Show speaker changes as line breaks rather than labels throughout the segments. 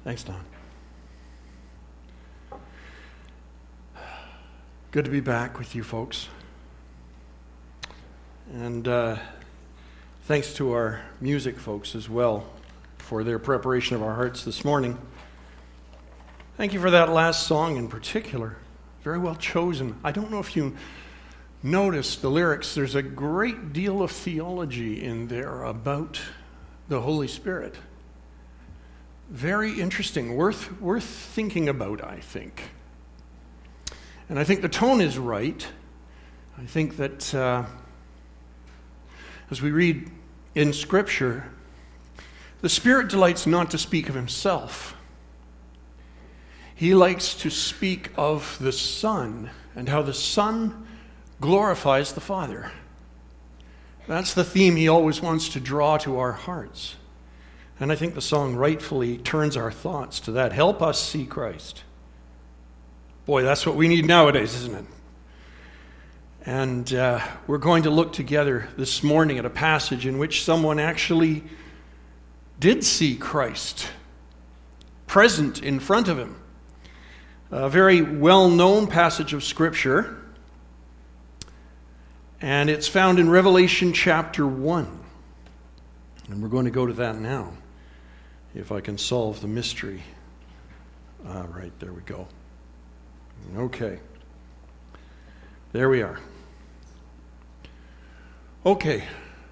Thanks, Don. Good to be back with you folks. And thanks to our music folks as well for their preparation of our hearts this morning. Thank you for that last song in particular. Very well chosen. I don't know if you noticed the lyrics. There's a great deal of theology in there about the Holy Spirit. Very interesting, worth thinking about, I think. And I think the tone is right. I think that as we read in Scripture, the Spirit delights not to speak of himself. He likes to speak of the Son and how the Son glorifies the Father. That's the theme he always wants to draw to our hearts. And I think the song rightfully turns our thoughts to that. Help us see Christ. Boy, that's what we need nowadays, isn't it? And we're going to look together this morning at a passage in which someone actually did see Christ present in front of him. A very well-known passage of Scripture. And it's found in Revelation chapter 1. And we're going to go to that now, if I can solve the mystery. All right, there we go. Okay. There we are. Okay.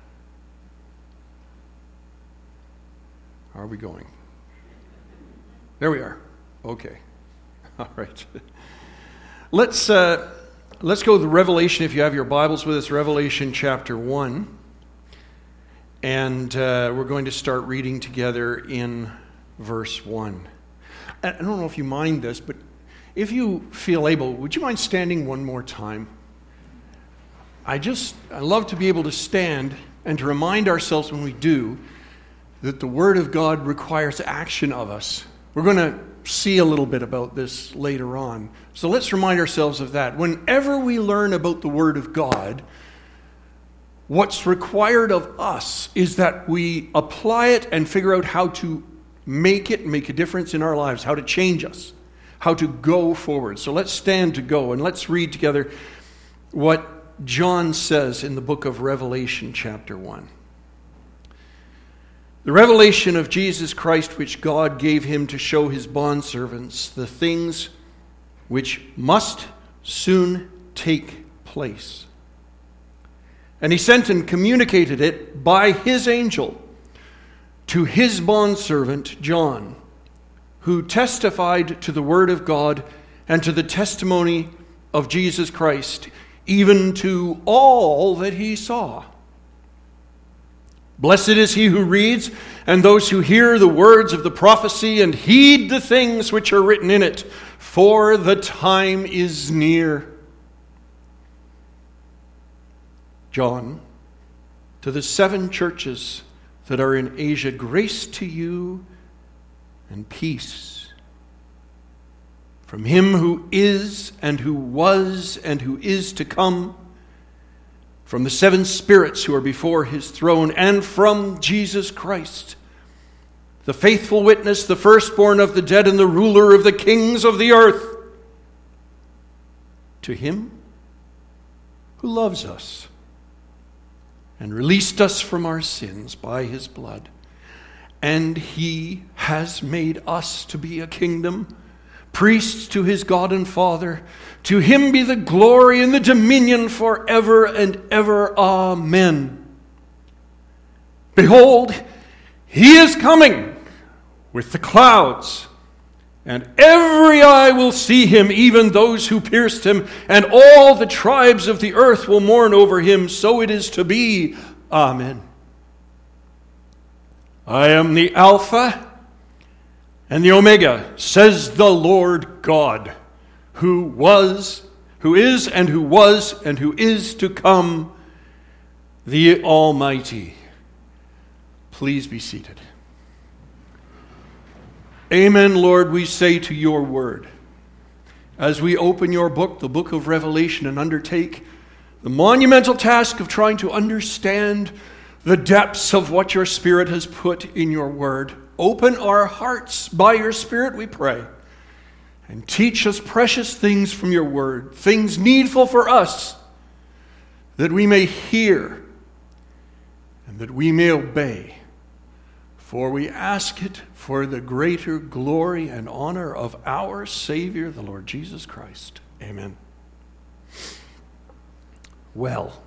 How are we going? There we are. Okay. All right. Let's go to the Revelation, if you have your Bibles with us, Revelation chapter 1. And we're going to start reading together in verse 1. I don't know if you mind this, but if you feel able, would you mind standing one more time? I love to be able to stand and to remind ourselves when we do that the Word of God requires action of us. We're going to see a little bit about this later on. So let's remind ourselves of that. Whenever we learn about the Word of God, what's required of us is that we apply it and figure out how to make it make a difference in our lives, how to change us, how to go forward. So let's stand to go and let's read together what John says in the book of Revelation chapter 1. The revelation of Jesus Christ, which God gave him to show his bondservants the things which must soon take place. And he sent and communicated it by his angel to his bondservant John, who testified to the word of God and to the testimony of Jesus Christ, even to all that he saw. Blessed is he who reads, and those who hear the words of the prophecy and heed the things which are written in it, for the time is near. John, to the 7 churches that are in Asia, grace to you and peace from him who is and who was and who is to come, from the 7 spirits who are before his throne, and from Jesus Christ, the faithful witness, the firstborn of the dead and the ruler of the kings of the earth. To him who loves us and released us from our sins by his blood, and he has made us to be a kingdom, priests to his God and Father. To him be the glory and the dominion forever and ever. Amen. Behold, he is coming with the clouds, and every eye will see him, even those who pierced him, and all the tribes of the earth will mourn over him. So it is to be. Amen. I am the Alpha and the Omega, says the Lord God, who was, who is, and who was, and who is to come, the Almighty. Please be seated. Amen, Lord, we say to your word. As we open your book, the book of Revelation, and undertake the monumental task of trying to understand the depths of what your Spirit has put in your word, Open our hearts by your Spirit, we pray, and teach us precious things from your word, things needful for us, that we may hear and that we may obey. For we ask it for the greater glory and honor of our Savior, the Lord Jesus Christ. Amen. Well,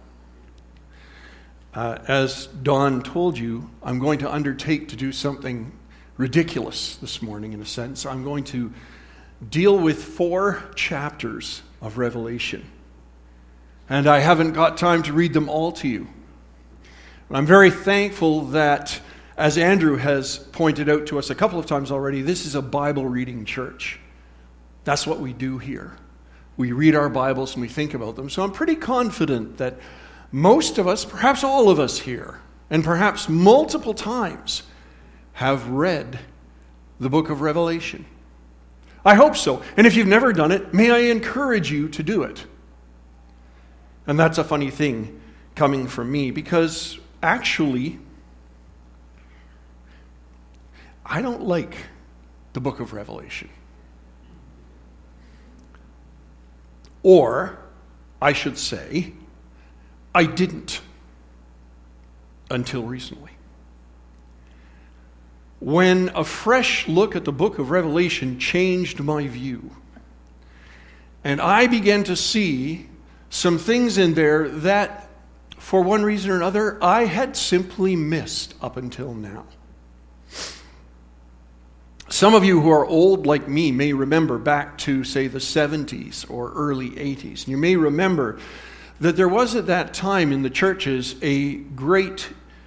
as Don told you, I'm going to undertake to do something ridiculous this morning, in a sense. I'm going to deal with 4 chapters of Revelation. And I haven't got time to read them all to you. I'm very thankful that, as Andrew has pointed out to us a couple of times already, this is a Bible reading church. That's what we do here. We read our Bibles and we think about them. So I'm pretty confident that most of us, perhaps all of us here, and perhaps multiple times, have read the book of Revelation. I hope so. And if you've never done it, may I encourage you to do it. And that's a funny thing coming from me, because actually, I don't like the book of Revelation. Or, I should say, I didn't until recently. When a fresh look at the book of Revelation changed my view, and I began to see some things in there that, for one reason or another, I had simply missed up until now. Some of you who are old like me may remember back to, say, the 70s or early 80s. And you may remember that there was at that time in the churches a great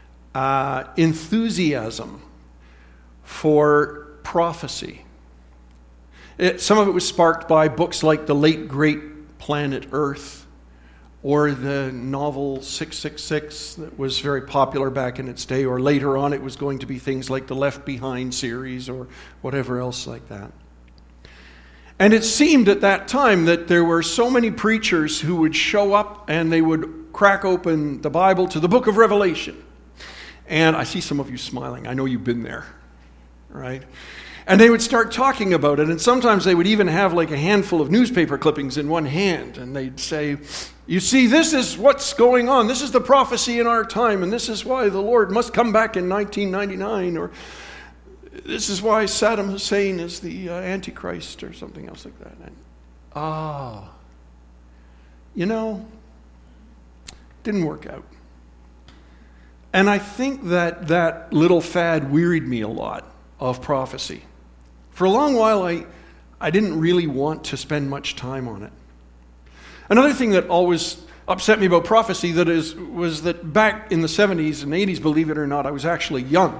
enthusiasm for prophecy. Some of it was sparked by books like the late great Planet Earth, or the novel 666 that was very popular back in its day, or later on it was going to be things like the Left Behind series or whatever else like that. And it seemed at that time that there were so many preachers who would show up and they would crack open the Bible to the book of Revelation. And I see some of you smiling. I know you've been there, right? And they would start talking about it, and sometimes they would even have like a handful of newspaper clippings in one hand, and they'd say, you see, this is what's going on. This is the prophecy in our time, and this is why the Lord must come back in 1999, or this is why Saddam Hussein is the Antichrist, or something else like that. And, didn't work out. And I think that that little fad wearied me a lot of prophecy. For a long while, I didn't really want to spend much time on it. Another thing that always upset me about prophecy was that back in the 70s and 80s, believe it or not, I was actually young.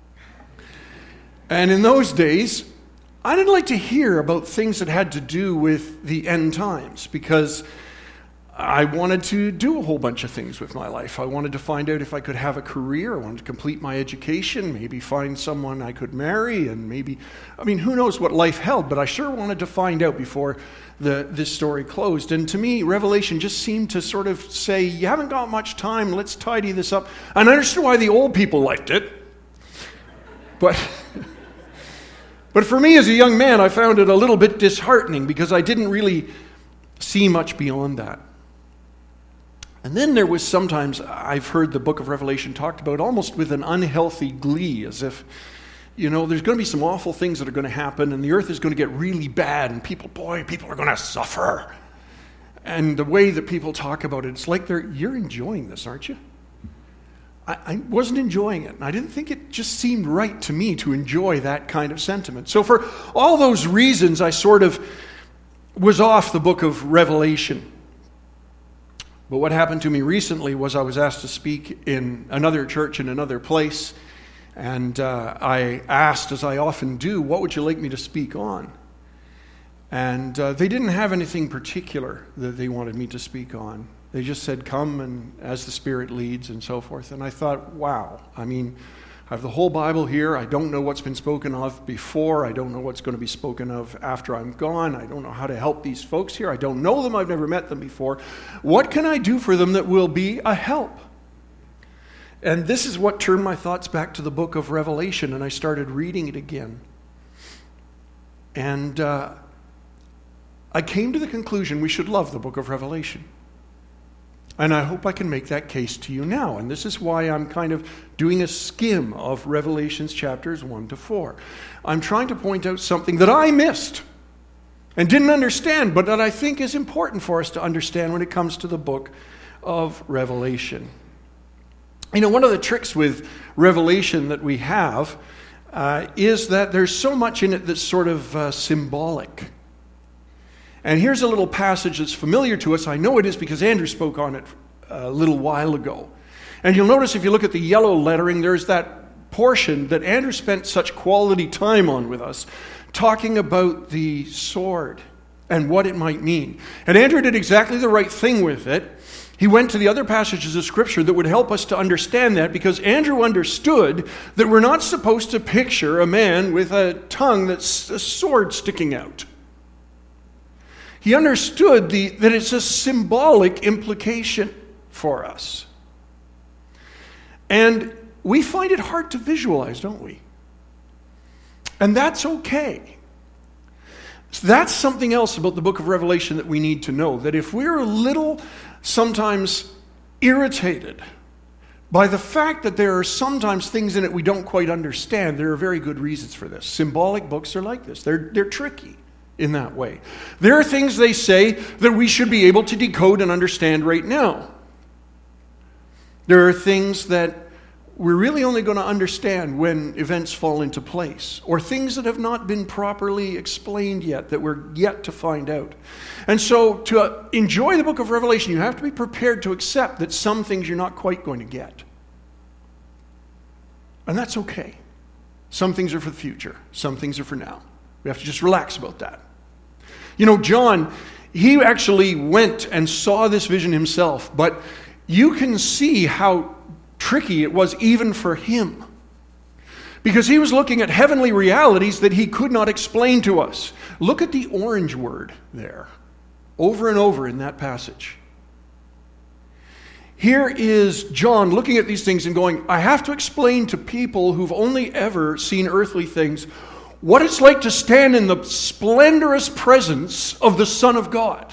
And in those days, I didn't like to hear about things that had to do with the end times, because I wanted to do a whole bunch of things with my life. I wanted to find out if I could have a career. I wanted to complete my education, maybe find someone I could marry, and who knows what life held, but I sure wanted to find out before this story closed. And to me, Revelation just seemed to sort of say, you haven't got much time, let's tidy this up. And I understood why the old people liked it. But for me as a young man, I found it a little bit disheartening, because I didn't really see much beyond that. And then there was sometimes, I've heard the book of Revelation talked about almost with an unhealthy glee, as if, there's going to be some awful things that are going to happen, and the earth is going to get really bad, and people are going to suffer. And the way that people talk about it, it's like you're enjoying this, aren't you? I wasn't enjoying it, and I didn't think it just seemed right to me to enjoy that kind of sentiment. So for all those reasons, I sort of was off the book of Revelation. But what happened to me recently was I was asked to speak in another church in another place, and I asked, as I often do, what would you like me to speak on? And they didn't have anything particular that they wanted me to speak on. They just said, come and as the Spirit leads and so forth. And I thought, wow, I have the whole Bible here. I don't know what's been spoken of before. I don't know what's going to be spoken of after I'm gone. I don't know how to help these folks here. I don't know them. I've never met them before. What can I do for them that will be a help? And this is what turned my thoughts back to the book of Revelation, and I started reading it again. And I came to the conclusion we should love the book of Revelation. And I hope I can make that case to you now. And this is why I'm kind of doing a skim of Revelations chapters 1 to 4. I'm trying to point out something that I missed and didn't understand, but that I think is important for us to understand when it comes to the book of Revelation. You know, one of the tricks with Revelation that we have is that there's so much in it that's sort of symbolic. And here's a little passage that's familiar to us. I know it is because Andrew spoke on it a little while ago. And you'll notice if you look at the yellow lettering, there's that portion that Andrew spent such quality time on with us, talking about the sword and what it might mean. And Andrew did exactly the right thing with it. He went to the other passages of Scripture that would help us to understand that, because Andrew understood that we're not supposed to picture a man with a tongue that's a sword sticking out. He understood that it's a symbolic implication for us. And we find it hard to visualize, don't we? And that's okay. So that's something else about the book of Revelation that we need to know, that if we're a little sometimes irritated by the fact that there are sometimes things in it we don't quite understand, there are very good reasons for this. Symbolic books are like this. They're tricky in that way. There are things they say that we should be able to decode and understand right now. There are things that we're really only going to understand when events fall into place, or things that have not been properly explained yet, that we're yet to find out. And so to enjoy the book of Revelation, you have to be prepared to accept that some things you're not quite going to get. And that's okay. Some things are for the future. Some things are for now. We have to just relax about that. You know, John, he actually went and saw this vision himself, but you can see how tricky it was even for him, because he was looking at heavenly realities that he could not explain to us. Look at the orange word there, over and over in that passage. Here is John looking at these things and going, I have to explain to people who've only ever seen earthly things what it's like to stand in the splendorous presence of the Son of God.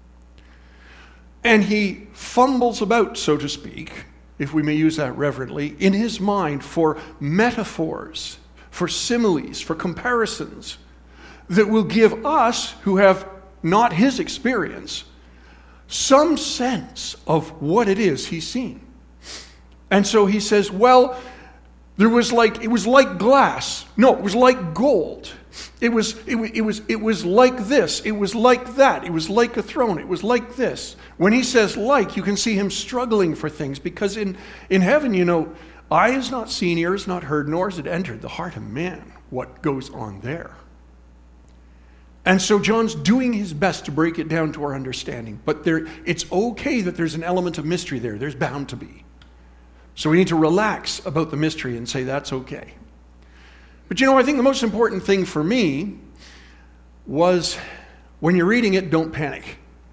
And he fumbles about, so to speak, if we may use that reverently, in his mind for metaphors, for similes, for comparisons that will give us, who have not his experience, some sense of what it is he's seen. And so he says, well, it was like glass. No, it was like gold. It was like this. It was like that. It was like a throne. It was like this. When he says like, you can see him struggling for things, because in heaven, you know, eye has not seen, ear has not heard, nor has it entered the heart of man what goes on there. And so John's doing his best to break it down to our understanding. But it's okay that there's an element of mystery there. There's bound to be. So we need to relax about the mystery and say that's okay. But you know, I think the most important thing for me was, when you're reading it, don't panic.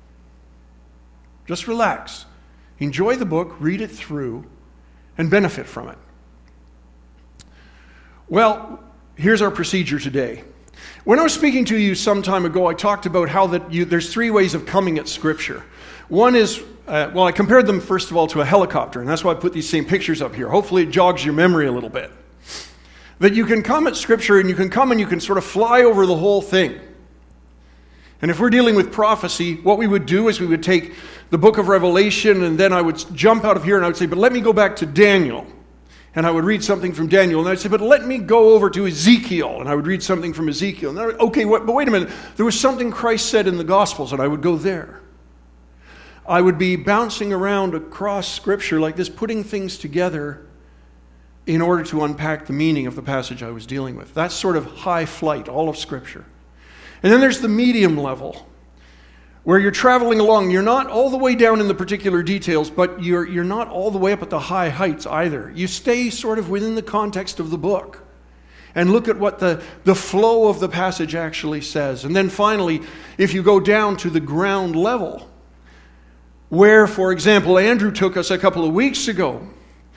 Just relax. Enjoy the book, read it through, and benefit from it. Well, here's our procedure today. When I was speaking to you some time ago, I talked about how there's three ways of coming at Scripture. One is, I compared them first of all to a helicopter, and that's why I put these same pictures up here. Hopefully it jogs your memory a little bit. That you can come at Scripture and you can sort of fly over the whole thing. And if we're dealing with prophecy, what we would do is we would take the book of Revelation, and then I would jump out of here and I would say, but let me go back to Daniel. And I would read something from Daniel, and I'd say, but let me go over to Ezekiel, and I would read something from Ezekiel. And but wait a minute, there was something Christ said in the Gospels, and I would go there. I would be bouncing around across Scripture like this, putting things together in order to unpack the meaning of the passage I was dealing with. That's sort of high flight, all of Scripture. And then there's the medium level, where you're traveling along. You're not all the way down in the particular details, but you're not all the way up at the high heights either. You stay sort of within the context of the book and look at what the flow of the passage actually says. And then finally, if you go down to the ground level, where, for example, Andrew took us a couple of weeks ago,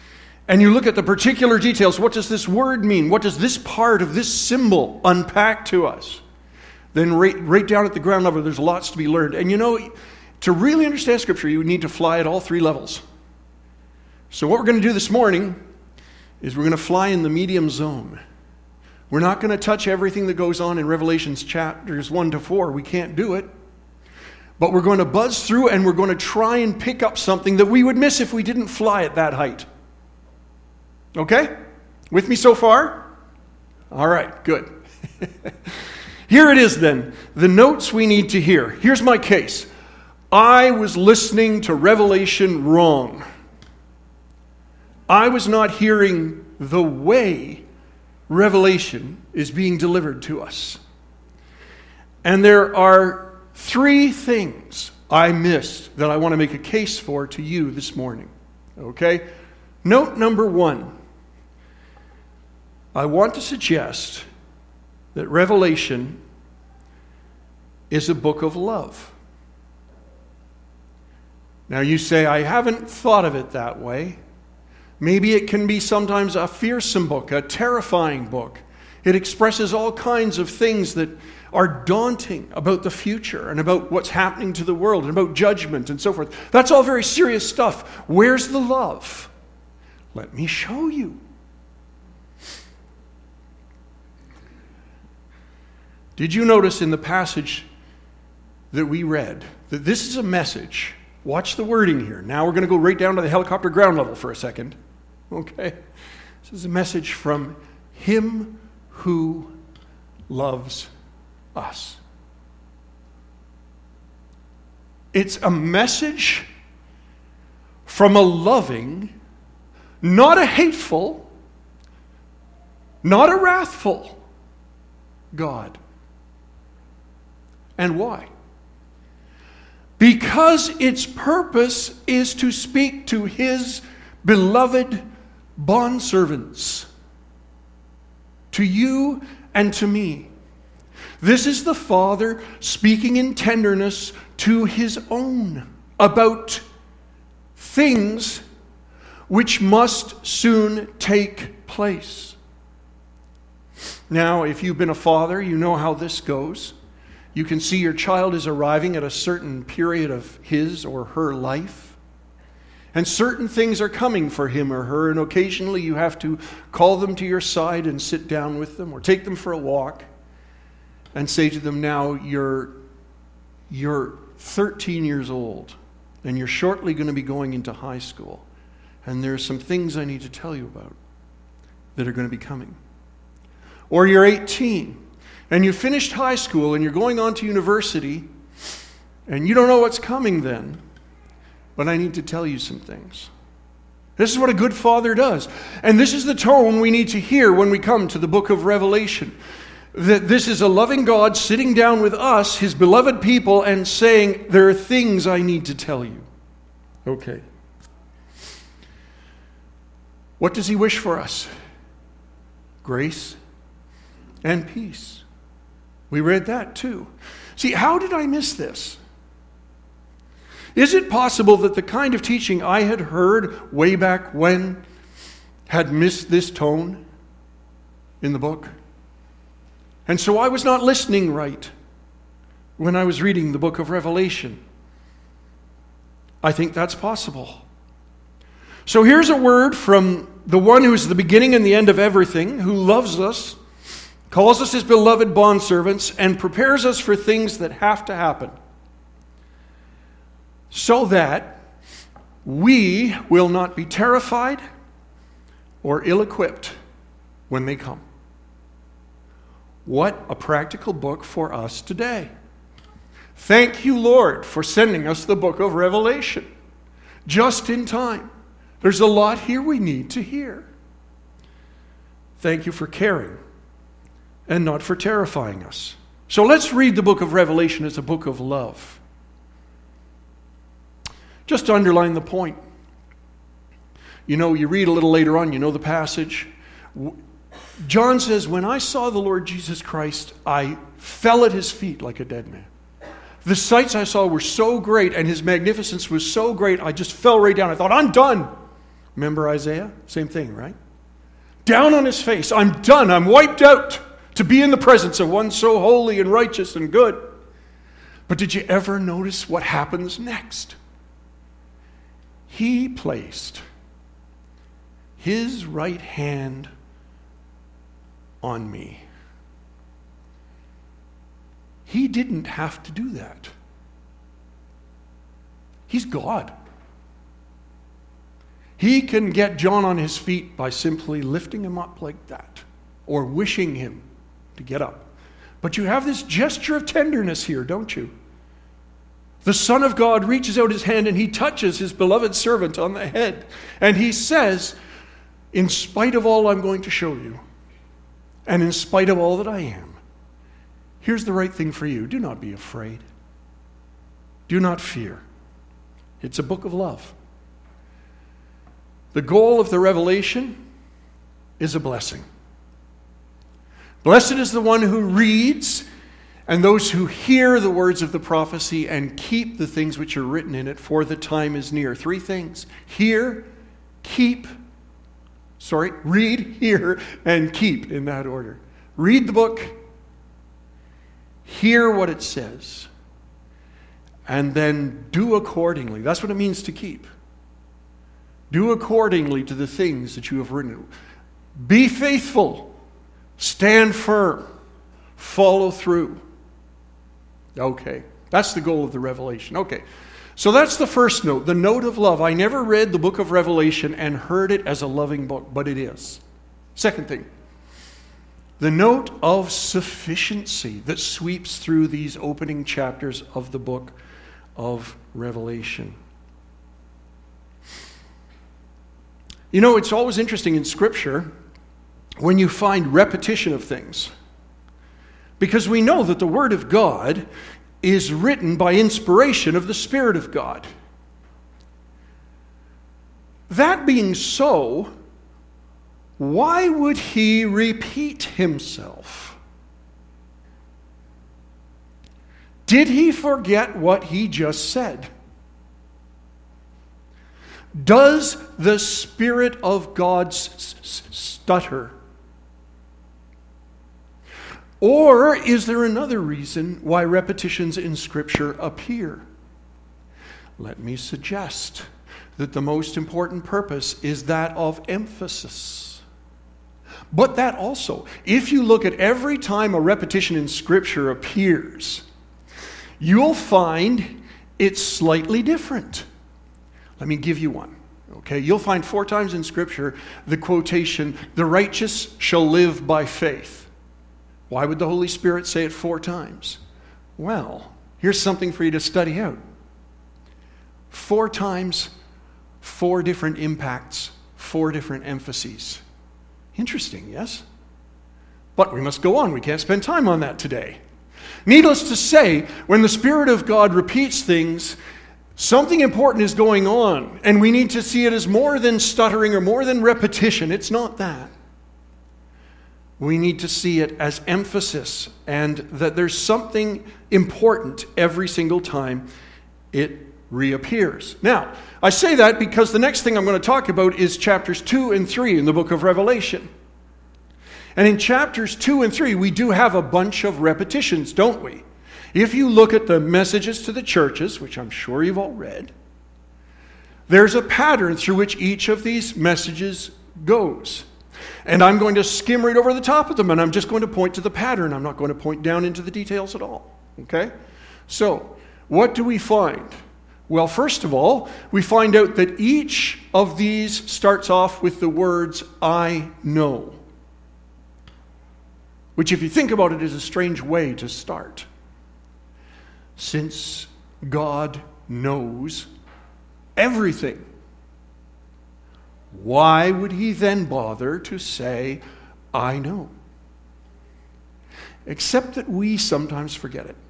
and you look at the particular details, what does this word mean? What does this part of this symbol unpack to us? Then right down at the ground level, there's lots to be learned. And you know, to really understand Scripture, you need to fly at all three levels. So what we're going to do this morning is we're going to fly in the medium zone. We're not going to touch everything that goes on in Revelations chapters 1 to 4. We can't do it. But we're going to buzz through and we're going to try and pick up something that we would miss if we didn't fly at that height. Okay? With me so far? All right, good. Here it is then, the notes we need to hear. Here's my case. I was listening to Revelation wrong. I was not hearing the way Revelation is being delivered to us. And there are 3 things I missed that I want to make a case for to you this morning. Okay? Note number 1. I want to suggest that Revelation is a book of love. Now you say, I haven't thought of it that way. Maybe it can be sometimes a fearsome book, a terrifying book. It expresses all kinds of things that are daunting about the future and about what's happening to the world and about judgment and so forth. That's all very serious stuff. Where's the love? Let me show you. Did you notice in the passage that we read that this is a message? Watch the wording here. Now we're going to go right down to the helicopter ground level for a second. Okay? This is a message from Him who loves us. It's a message from a loving, not a hateful, not a wrathful God. And why? Because its purpose is to speak to His beloved bondservants, to you and to me. This is the Father speaking in tenderness to His own about things which must soon take place. Now, if you've been a father, you know how this goes. You can see your child is arriving at a certain period of his or her life. And certain things are coming for him or her, and occasionally you have to call them to your side and sit down with them or take them for a walk and say to them, now you're 13 years old and you're shortly going to be going into high school. And there are some things I need to tell you about that are going to be coming. Or you're 18 and you finished high school and you're going on to university and you don't know what's coming then, but I need to tell you some things. This is what a good father does. And this is the tone we need to hear when we come to the book of Revelation. That this is a loving God sitting down with us, His beloved people, and saying, there are things I need to tell you. Okay. What does He wish for us? Grace and peace. We read that too. See, how did I miss this? Is it possible that the kind of teaching I had heard way back when had missed this tone in the book? And so I was not listening right when I was reading the book of Revelation. I think that's possible. So here's a word from the one who is the beginning and the end of everything, who loves us, calls us His beloved bondservants, and prepares us for things that have to happen, so that we will not be terrified or ill-equipped when they come. What a practical book for us today. Thank you, Lord, for sending us the book of Revelation just in time. There's a lot here we need to hear. Thank you for caring and not for terrifying us. So let's read the book of Revelation as a book of love. Just to underline the point. You know, you read a little later on, you know the passage. John says, when I saw the Lord Jesus Christ, I fell at His feet like a dead man. The sights I saw were so great and His magnificence was so great, I just fell right down. I thought, I'm done. Remember Isaiah? Same thing, right? Down on his face. I'm done. I'm wiped out to be in the presence of one so holy and righteous and good. But did you ever notice what happens next? He placed his right hand on me. He didn't have to do that. He's God. He can get John on his feet by simply lifting him up like that, or wishing him to get up. But you have this gesture of tenderness here, don't you? The Son of God reaches out his hand and he touches his beloved servant on the head. And he says, in spite of all I'm going to show you, and in spite of all that I am, here's the right thing for you. Do not be afraid. Do not fear. It's a book of love. The goal of the revelation is a blessing. Blessed is the one who reads and those who hear the words of the prophecy and keep the things which are written in it, for the time is near. 3 things. Read, hear, and keep, in that order. Read the book, hear what it says, and then do accordingly. That's what it means to keep. Do accordingly to the things that you have written. Be faithful. Stand firm. Follow through. Okay. That's the goal of the revelation. Okay. So that's the first note, the note of love. I never read the book of Revelation and heard it as a loving book, but it is. Second thing, the note of sufficiency that sweeps through these opening chapters of the book of Revelation. You know, it's always interesting in Scripture when you find repetition of things, because we know that the Word of God is written by inspiration of the Spirit of God. That being so, why would he repeat himself? Did he forget what he just said? Does the Spirit of God stutter? Or is there another reason why repetitions in Scripture appear? Let me suggest that the most important purpose is that of emphasis. But that also, if you look at every time a repetition in Scripture appears, you'll find it's slightly different. Let me give you one. Okay, you'll find 4 times in Scripture the quotation, "The righteous shall live by faith." Why would the Holy Spirit say it 4 times? Well, here's something for you to study out. 4 times, 4 different impacts, 4 different emphases. Interesting, yes? But we must go on. We can't spend time on that today. Needless to say, when the Spirit of God repeats things, something important is going on, and we need to see it as more than stuttering or more than repetition. It's not that. We need to see it as emphasis, and that there's something important every single time it reappears. Now, I say that because the next thing I'm going to talk about is chapters 2 and 3 in the book of Revelation. And in chapters 2 and 3, we do have a bunch of repetitions, don't we? If you look at the messages to the churches, which I'm sure you've all read, there's a pattern through which each of these messages goes. And I'm going to skim right over the top of them, and I'm just going to point to the pattern. I'm not going to point down into the details at all. Okay? So, what do we find? Well, first of all, we find out that each of these starts off with the words, "I know." Which, if you think about it, is a strange way to start. Since God knows everything, why would he then bother to say, "I know"? Except that we sometimes forget it.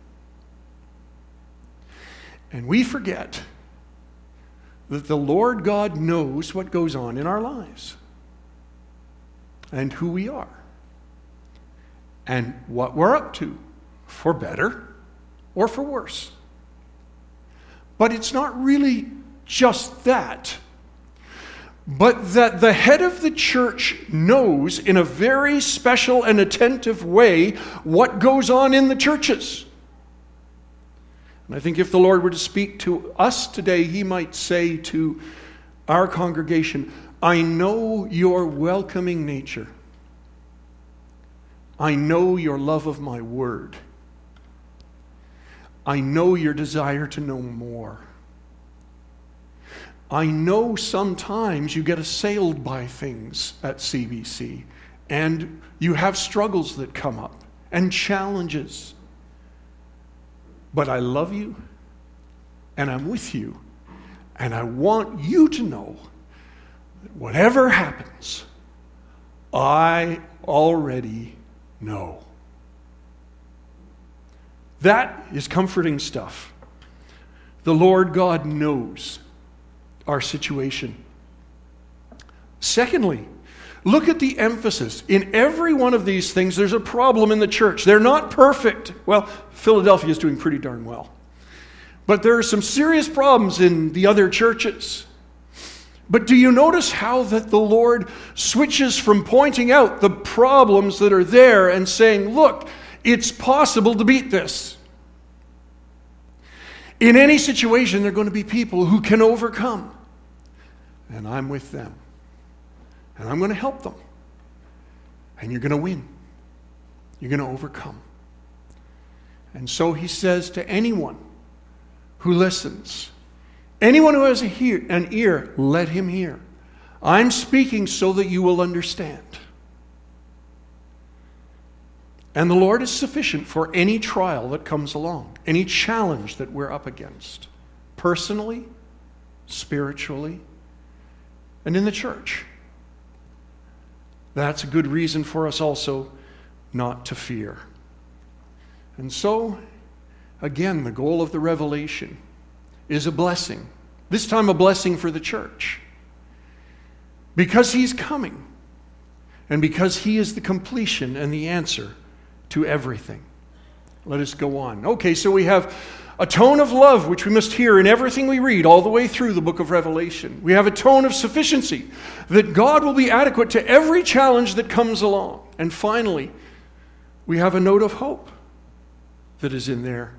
And we forget that the Lord God knows what goes on in our lives and who we are and what we're up to, for better or for worse. But it's not really just that. but that the head of the church knows in a very special and attentive way what goes on in the churches. And I think if the Lord were to speak to us today, he might say to our congregation, I know your welcoming nature. I know your love of my word. I know your desire to know more. I know sometimes you get assailed by things at CBC, and you have struggles that come up and challenges. But I love you, and I'm with you, and I want you to know that whatever happens, I already know. That is comforting stuff. The Lord God knows our situation. Secondly, look at the emphasis. In every one of these things, there's a problem in the church. They're not perfect. Well, Philadelphia is doing pretty darn well. But there are some serious problems in the other churches. But do you notice how that the Lord switches from pointing out the problems that are there and saying, look, it's possible to beat this. In any situation, there are going to be people who can overcome. And I'm with them. And I'm going to help them. And you're going to win. You're going to overcome. And so he says to anyone who listens, anyone who has an ear, let him hear. I'm speaking so that you will understand. And the Lord is sufficient for any trial that comes along, any challenge that we're up against, personally, spiritually, and in the church. That's a good reason for us also not to fear. And so, again, the goal of the revelation is a blessing. This time a blessing for the church. Because he's coming. And because he is the completion and the answer to everything. Let us go on. Okay, so we have a tone of love, which we must hear in everything we read all the way through the book of Revelation. We have a tone of sufficiency, that God will be adequate to every challenge that comes along. And finally, we have a note of hope that is in there.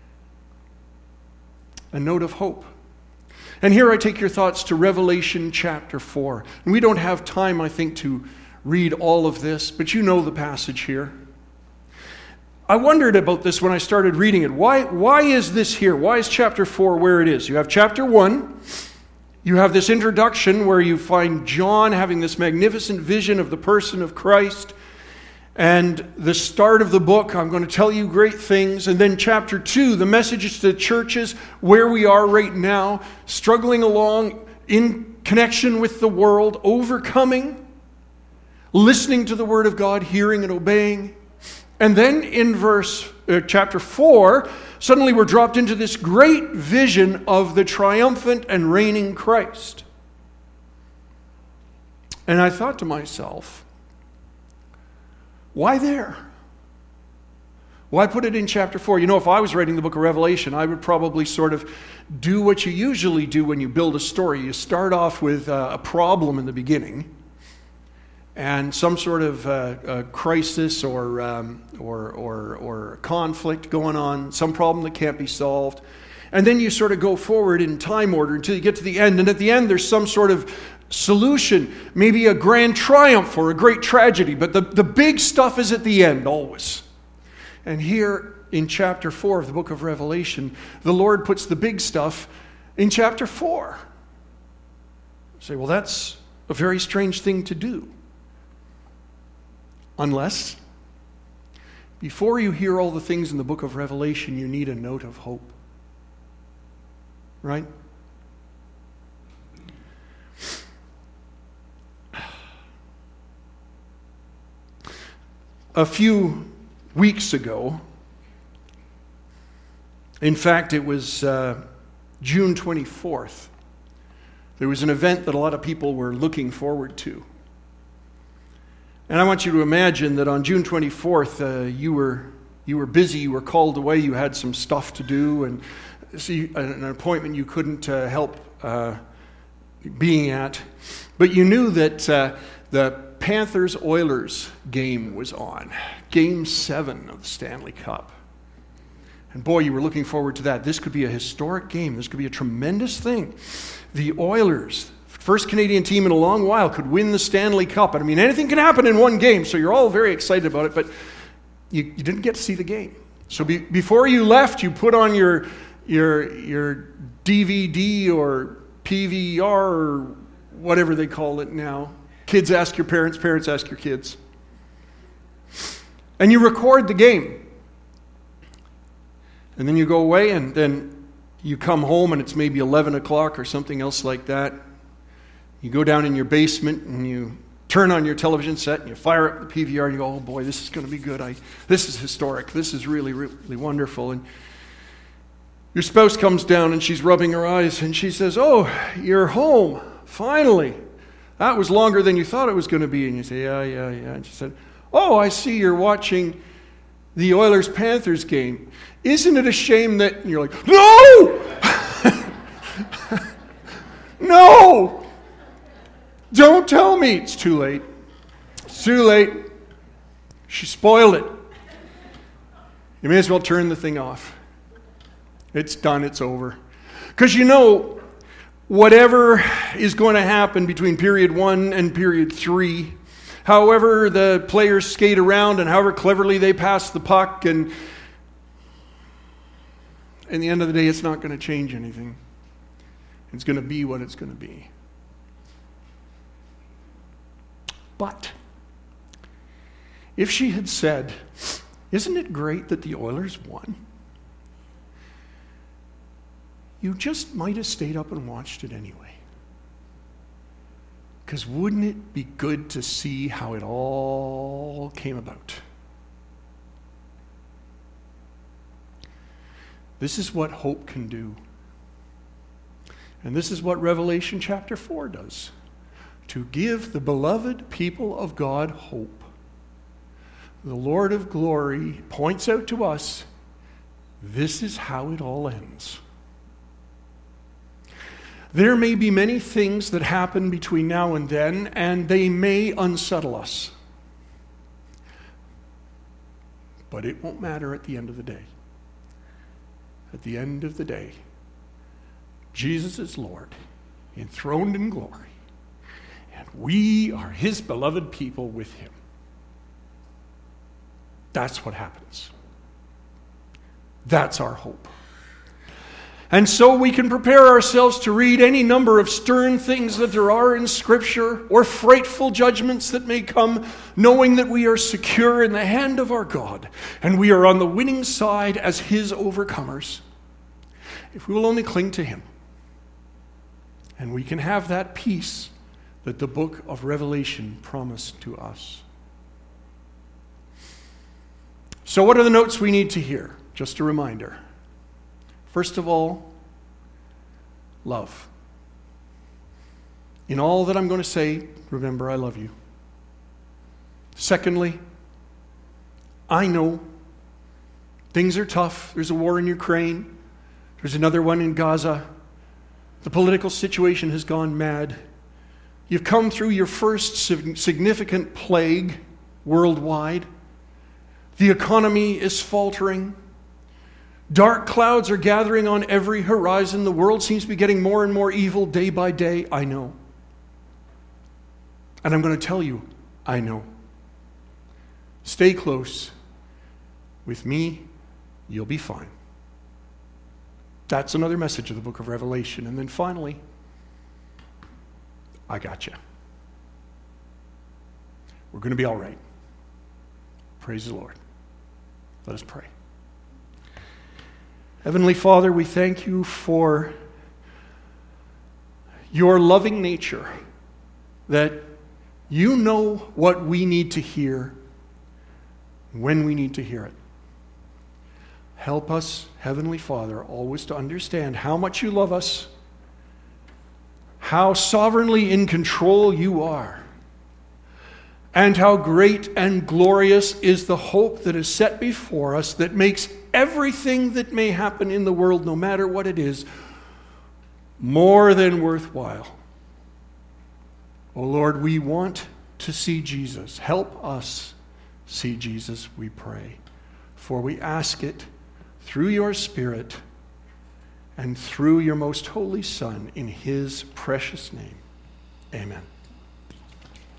A note of hope. And here I take your thoughts to Revelation chapter 4. And we don't have time, I think, to read all of this, but you know the passage here. I wondered about this when I started reading it. Why is this here? Why is chapter 4 where it is? You have chapter 1. You have this introduction where you find John having this magnificent vision of the person of Christ. And the start of the book, I'm going to tell you great things. And then chapter 2, the messages to the churches, where we are right now, struggling along in connection with the world, overcoming, listening to the word of God, hearing and obeying. And then in chapter 4, suddenly we're dropped into this great vision of the triumphant and reigning Christ. And I thought to myself, why there? Why put it in chapter 4? You know, if I was writing the book of Revelation, I would probably sort of do what you usually do when you build a story. You start off with a problem in the beginning, and some sort of crisis or conflict going on, some problem that can't be solved. And then you sort of go forward in time order until you get to the end. And at the end, there's some sort of solution, maybe a grand triumph or a great tragedy. But the big stuff is at the end, always. And here in chapter 4 of the book of Revelation, the Lord puts the big stuff in chapter 4. You say, well, that's a very strange thing to do. Unless, before you hear all the things in the book of Revelation, you need a note of hope. Right? A few weeks ago, in fact, it was June 24th, there was an event that a lot of people were looking forward to. And I want you to imagine that on June 24th, you were busy, you were called away, you had some stuff to do, and see an appointment you couldn't help being at, but you knew that the Panthers-Oilers game was on. Game 7 of the Stanley Cup. And boy, you were looking forward to that. This could be a historic game. This could be a tremendous thing. The Oilers, first Canadian team in a long while, could win the Stanley Cup. And I mean, anything can happen in one game, so you're all very excited about it, but you didn't get to see the game. So before you left, you put on your DVD or PVR or whatever they call it now. Kids ask your parents, parents ask your kids. And you record the game. And then you go away, and then you come home, and it's maybe 11 o'clock or something else like that. You go down in your basement, and you turn on your television set, and you fire up the PVR, and you go, oh boy, this is going to be good. This is historic. This is really, really wonderful. And your spouse comes down, and she's rubbing her eyes, and she says, oh, you're home, finally. That was longer than you thought it was going to be. And you say, yeah. And she said, oh, I see you're watching the Oilers-Panthers game. Isn't it a shame that... And you're like, no! No! Don't tell me. It's too late. It's too late. She spoiled it. You may as well turn the thing off. It's done. It's over. Because you know... Whatever is going to happen between period 1 and period 3, however the players skate around and however cleverly they pass the puck, and in the end of the day, it's not going to change anything. It's going to be what it's going to be. But if she had said, isn't it great that the Oilers won? You just might have stayed up and watched it anyway. Because wouldn't it be good to see how it all came about? This is what hope can do. And this is what Revelation chapter 4 does. To give the beloved people of God hope. The Lord of glory points out to us, this is how it all ends. There may be many things that happen between now and then, and they may unsettle us. But it won't matter at the end of the day. At the end of the day, Jesus is Lord, enthroned in glory, and we are His beloved people with Him. That's what happens. That's our hope. And so we can prepare ourselves to read any number of stern things that there are in Scripture, or frightful judgments that may come, knowing that we are secure in the hand of our God, and we are on the winning side as His overcomers, if we will only cling to Him. And we can have that peace that the book of Revelation promised to us. So what are the notes we need to hear? Just a reminder. First of all, love. In all that I'm going to say, remember, I love you. Secondly, I know things are tough. There's a war in Ukraine. There's another one in Gaza. The political situation has gone mad. You've come through your first significant plague worldwide. The economy is faltering. Dark clouds are gathering on every horizon. The world seems to be getting more and more evil day by day. I know. And I'm going to tell you, I know. Stay close. With me, you'll be fine. That's another message of the book of Revelation. And then finally, I got you. We're going to be all right. Praise the Lord. Let us pray. Heavenly Father, we thank you for your loving nature, that you know what we need to hear when we need to hear it. Help us, Heavenly Father, always to understand how much you love us, how sovereignly in control you are, and how great and glorious is the hope that is set before us that makes everything that may happen in the world, no matter what it is, more than worthwhile. Oh Lord, we want to see Jesus. Help us see Jesus, we pray. For we ask it through your Spirit and through your most holy Son, in his precious name. Amen.